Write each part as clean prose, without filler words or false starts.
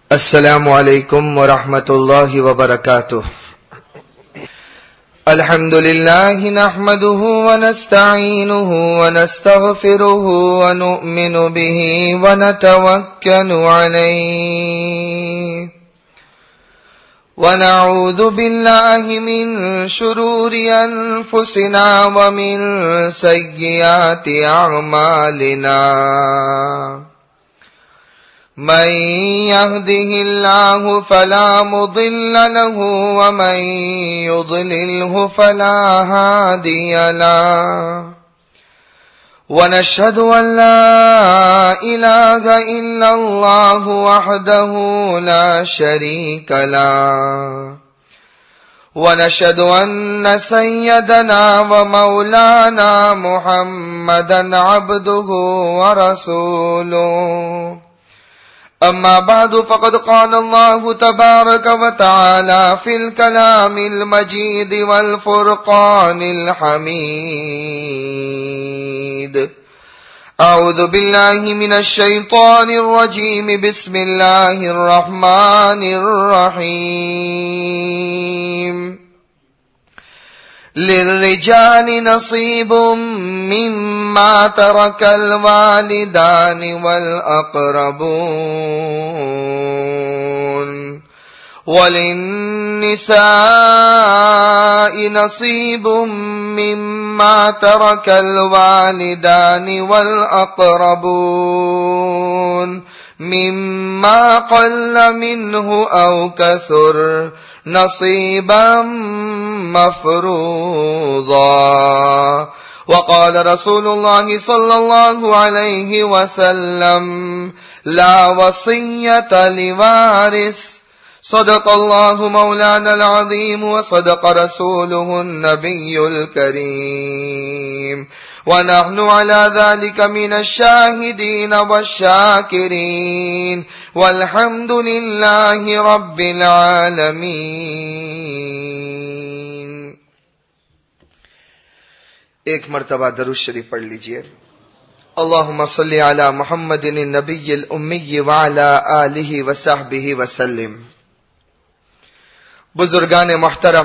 السلام علیکم ورحمۃ اللہ وبرکاتہ. الحمد للہ نحمده ونستعینه ونستغفره ونؤمن به ونتوکل علیہ ونعوذ باللہ من شرور انفسنا ومن سیئات اعمالنا. من يهده الله فلا مضل له ومن يضلله فلا هادي له. ونشهد أن لا إله إلا الله وحده لا شريك له. ونشهد أن سيدنا ومولانا محمدا عبده ورسوله. أما بعد فقد قال الله تبارك وتعالى في الكلام المجيد والفرقان الحميد. أعوذ بالله من الشيطان الرجيم. بسم الله الرحمن الرحيم. للرجال نصيب مما ترك الوالدان والأقربون وللنساء نصيب مما ترك الوالدان والأقربون مما قل منه أو كثر نصيبا مفروضا. وقال رسول الله صلى الله عليه وسلم لا وصية لوارث. صدق الله مولانا العظيم وصدق رسوله النبي الكريم ونحن على ذلك من الشاهدين والشاكرين والحمد لله رب العالمين. ایک مرتبہ درود شریف پڑھ لیجئے. اللہم صلی علی محمد النبی الامی وعلی آلہ وصحبہ وسلم. بزرگان محترم،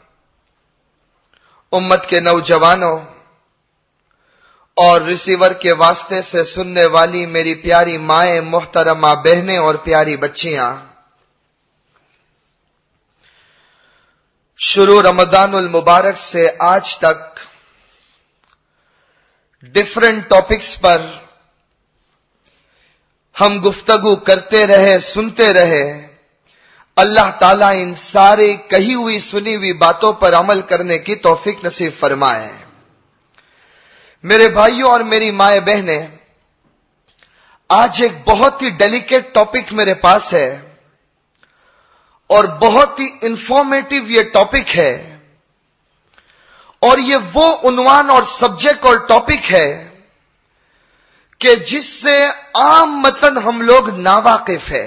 امت کے نوجوانوں اور ریسیور کے واسطے سے سننے والی میری پیاری مائیں، محترمہ بہنیں اور پیاری بچیاں، شروع رمضان المبارک سے آج تک ڈیفرنٹ ٹاپکس پر ہم گفتگو کرتے رہے، سنتے رہے. اللہ تعالیٰ ان سارے کہی ہوئی سنی ہوئی باتوں پر عمل کرنے کی توفیق نصیب فرمائے. میرے بھائیوں اور میری مائیں بہنیں، آج ایک بہت ہی ڈیلیکیٹ ٹاپک میرے پاس ہے اور بہت ہی انفارمیٹیو یہ ٹاپک ہے، اور یہ وہ عنوان اور سبجیکٹ اور ٹاپک ہے کہ جس سے عام متن ہم لوگ ناواقف ہیں.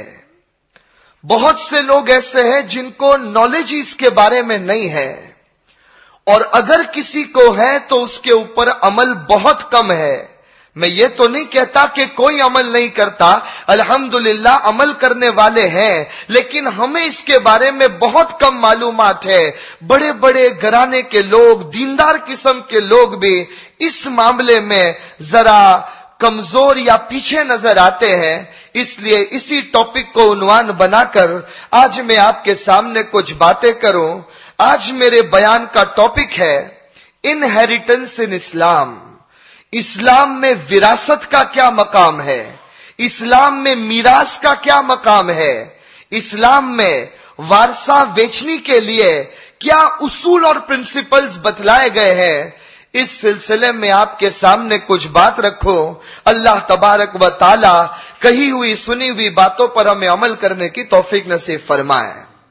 بہت سے لوگ ایسے ہیں جن کو نالج اس کے بارے میں نہیں ہے، اور اگر کسی کو ہے تو اس کے اوپر عمل بہت کم ہے. میں یہ تو نہیں کہتا کہ کوئی عمل نہیں کرتا، الحمدللہ عمل کرنے والے ہیں، لیکن ہمیں اس کے بارے میں بہت کم معلومات ہے. بڑے بڑے گھرانے کے لوگ، دیندار قسم کے لوگ بھی اس معاملے میں ذرا کمزور یا پیچھے نظر آتے ہیں. اس لیے اسی ٹاپک کو عنوان بنا کر آج میں آپ کے سامنے کچھ باتیں کروں. آج میرے بیان کا ٹاپک ہے انہیریٹنس ان اسلام. اسلام میں وراثت کا کیا مقام ہے؟ اسلام میں میراث کا کیا مقام ہے؟ اسلام میں وارثہ بیچنے کے لیے کیا اصول اور پرنسپلز بتلائے گئے ہیں؟ اس سلسلے میں آپ کے سامنے کچھ بات رکھو. اللہ تبارک و تعالی کہی ہوئی سنی ہوئی باتوں پر ہمیں عمل کرنے کی توفیق نصیب فرمائے.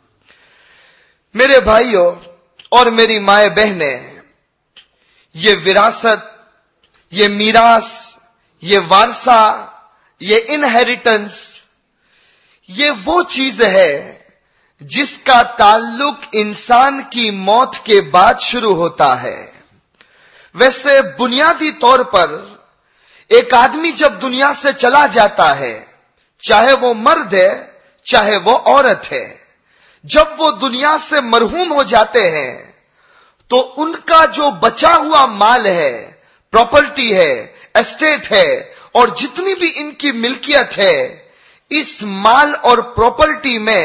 میرے بھائیوں اور میری مائیں بہنیں، یہ وراثت، یہ میراث، یہ وارثہ، یہ انہیریٹنس، یہ وہ چیز ہے جس کا تعلق انسان کی موت کے بعد شروع ہوتا ہے. ویسے بنیادی طور پر ایک آدمی جب دنیا سے چلا جاتا ہے، چاہے وہ مرد ہے چاہے وہ عورت ہے، جب وہ دنیا سے مرحوم ہو جاتے ہیں تو ان کا جو بچا ہوا مال ہے، پراپرٹی ہے، اسٹیٹ ہے، اور جتنی بھی ان کی ملکیت ہے، اس مال اور پراپرٹی میں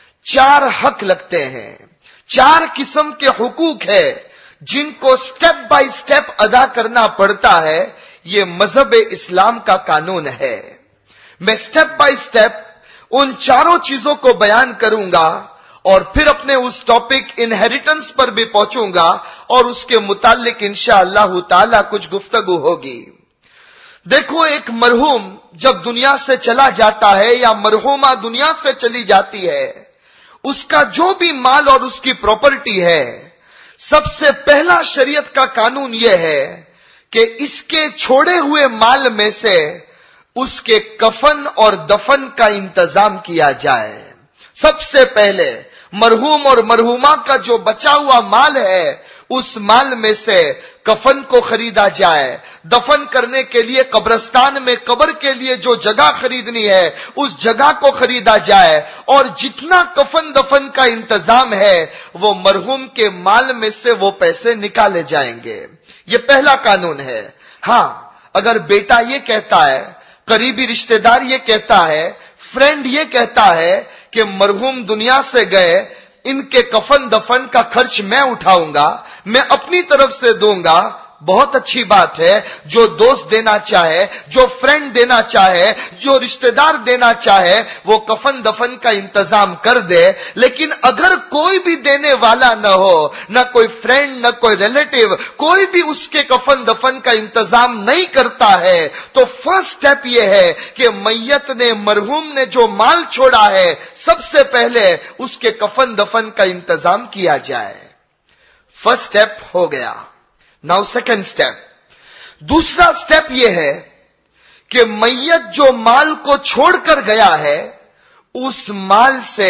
4 حق لگتے ہیں، 4 قسم کے حقوق ہے جن کو سٹیپ بائی سٹیپ ادا کرنا پڑتا ہے۔ یہ مذہب اسلام کا قانون ہے۔ میں سٹیپ بائی سٹیپ ان 4 چیزوں کو بیان کروں گا اور پھر اپنے اس ٹاپک انہیریٹنس پر بھی پہنچوں گا اور اس کے متعلق انشاءاللہ تعالی کچھ گفتگو ہوگی۔ دیکھو، ایک مرحوم جب دنیا سے چلا جاتا ہے یا مرحومہ دنیا سے چلی جاتی ہے، اس کا جو بھی مال اور اس کی پراپرٹی ہے، سب سے پہلا شریعت کا قانون یہ ہے کہ اس کے چھوڑے ہوئے مال میں سے اس کے کفن اور دفن کا انتظام کیا جائے۔ سب سے پہلے مرحوم اور مرحومہ کا جو بچا ہوا مال ہے، اس مال میں سے کفن کو خریدا جائے، دفن کرنے کے لیے قبرستان میں قبر کے لیے جو جگہ خریدنی ہے اس جگہ کو خریدا جائے، اور جتنا کفن دفن کا انتظام ہے وہ مرحوم کے مال میں سے وہ پیسے نکالے جائیں گے۔ یہ پہلا قانون ہے۔ ہاں، اگر بیٹا یہ کہتا ہے، قریبی رشتہ دار یہ کہتا ہے، فرینڈ یہ کہتا ہے کہ مرحوم دنیا سے گئے، ان کے کفن دفن کا خرچ میں اٹھاؤں گا، میں اپنی طرف سے دوں گا، بہت اچھی بات ہے۔ جو دوست دینا چاہے، جو فرینڈ دینا چاہے، جو رشتہ دار دینا چاہے، وہ کفن دفن کا انتظام کر دے۔ لیکن اگر کوئی بھی دینے والا نہ ہو، نہ کوئی فرینڈ، نہ کوئی ریلیٹیو، کوئی بھی اس کے کفن دفن کا انتظام نہیں کرتا ہے، تو فرسٹ سٹیپ یہ ہے کہ میت نے، مرحوم نے جو مال چھوڑا ہے، سب سے پہلے اس کے کفن دفن کا انتظام کیا جائے۔ فرسٹ سٹیپ ہو گیا۔ Now second step. دوسرا سٹیپ یہ ہے کہ میت جو مال کو چھوڑ کر گیا ہے، اس مال سے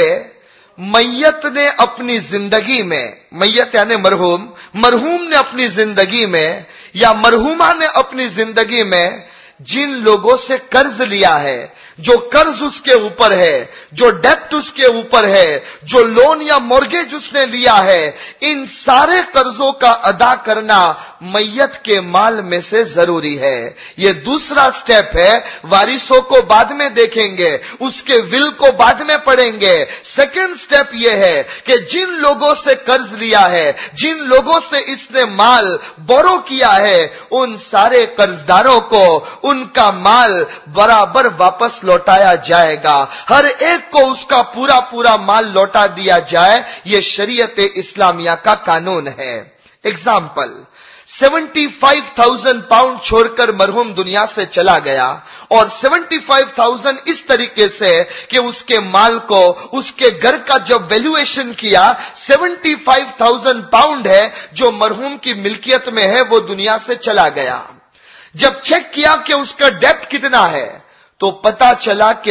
میت نے اپنی زندگی میں، میت یعنی مرحوم، مرحوم نے اپنی زندگی میں یا مرحومہ نے اپنی زندگی میں جن لوگوں سے قرض لیا ہے، جو قرض اس کے اوپر ہے، جو ڈیپٹ اس کے اوپر ہے، جو لون یا مورگیج اس نے لیا ہے، ان سارے قرضوں کا ادا کرنا میت کے مال میں سے ضروری ہے۔ یہ دوسرا سٹیپ ہے۔ وارثوں کو بعد میں دیکھیں گے، اس کے ول کو بعد میں پڑھیں گے۔ سیکنڈ سٹیپ یہ ہے کہ جن لوگوں سے قرض لیا ہے، جن لوگوں سے اس نے مال بورو کیا ہے، ان سارے قرضداروں کو ان کا مال برابر واپس لوٹایا جائے گا۔ ہر ایک کو اس کا پورا پورا مال لوٹا دیا جائے۔ یہ شریعت اسلامیہ کا قانون ہے۔ اگزامپل، 75,000 پاؤنڈ چھوڑ کر مرحوم دنیا سے چلا گیا، اور 75,000 اس طریقے سے کہ اس کے مال کو، اس کے گھر کا جب ویلیویشن کیا، 75,000 پاؤنڈ ہے جو مرحوم کی ملکیت میں ہے، وہ دنیا سے چلا گیا۔ جب چیک کیا کہ اس کا ڈیپٹ کتنا ہے تو پتا چلا کہ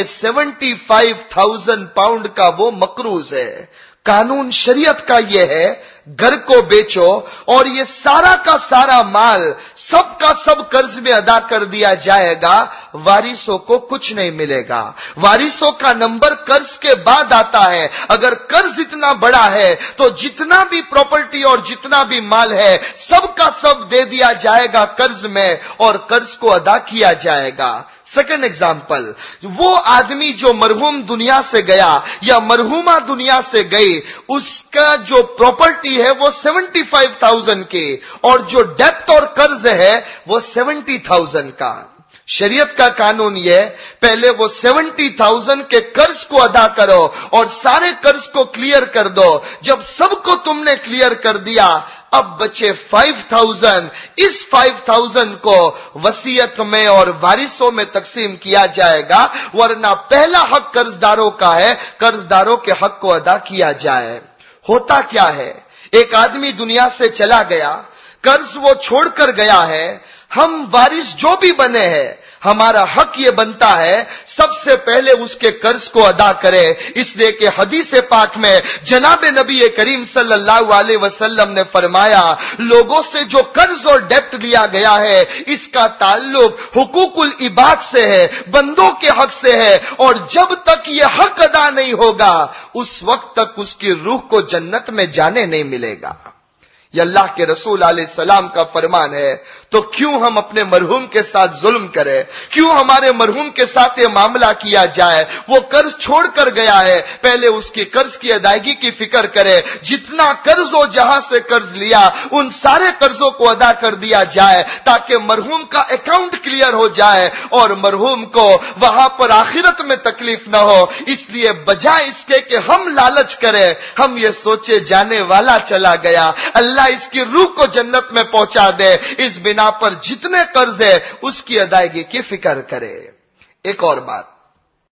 75,000 پاؤنڈ کا وہ مقروض ہے۔ قانون شریعت کا یہ ہے، گھر کو بیچو اور یہ سارا کا سارا مال سب کا سب قرض میں ادا کر دیا جائے گا، وارثوں کو کچھ نہیں ملے گا۔ وارثوں کا نمبر قرض کے بعد آتا ہے۔ اگر قرض اتنا بڑا ہے تو جتنا بھی پراپرٹی اور جتنا بھی مال ہے سب کا سب دے دیا جائے گا قرض میں، اور قرض کو ادا کیا جائے گا۔ سیکنڈ ایگزامپل، وہ آدمی جو مرحوم دنیا سے گیا یا مرحومہ دنیا سے گئی، اس کا جو پراپرٹی ہے وہ 75,000 کی، اور جو ڈیپٹ اور قرض ہے وہ 70,000 کا۔ شریعت کا قانون یہ، پہلے وہ 70,000 کے قرض کو ادا کرو اور سارے قرض کو کلیئر کر دو۔ جب سب کو تم نے کلیئر کر دیا، اب بچے 5,000، اس 5,000 کو وصیت میں اور وارثوں میں تقسیم کیا جائے گا، ورنہ پہلا حق قرضداروں کا ہے، قرضداروں کے حق کو ادا کیا جائے۔ ہوتا کیا ہے، ایک آدمی دنیا سے چلا گیا، قرض وہ چھوڑ کر گیا ہے، ہم وارث جو بھی بنے ہیں، ہمارا حق یہ بنتا ہے سب سے پہلے اس کے قرض کو ادا کرے، اس لیے کہ حدیث پاک میں جناب نبی کریم صلی اللہ علیہ وسلم نے فرمایا لوگوں سے جو قرض اور ڈیپٹ لیا گیا ہے اس کا تعلق حقوق العباد سے ہے، بندوں کے حق سے ہے، اور جب تک یہ حق ادا نہیں ہوگا اس وقت تک اس کی روح کو جنت میں جانے نہیں ملے گا۔ یہ اللہ کے رسول علیہ السلام کا فرمان ہے، تو کیوں ہم اپنے مرحوم کے ساتھ ظلم کریں؟ کیوں ہمارے مرحوم کے ساتھ یہ معاملہ کیا جائے؟ وہ قرض چھوڑ کر گیا ہے، پہلے اس کی قرض کی ادائیگی کی فکر کرے، جتنا قرض ہو جہاں سے قرض لیا ان سارے قرضوں کو ادا کر دیا جائے تاکہ مرحوم کا اکاؤنٹ کلیئر ہو جائے اور مرحوم کو وہاں پر آخرت میں تکلیف نہ ہو۔ اس لیے بجائے اس کے کہ ہم لالچ کریں، ہم یہ سوچے جانے والا چلا گیا، اللہ اس کی روح کو جنت میں پہنچا دے، اس بنا پر جتنے قرض ہے اس کی ادائیگی کی فکر کرے۔ ایک اور بات،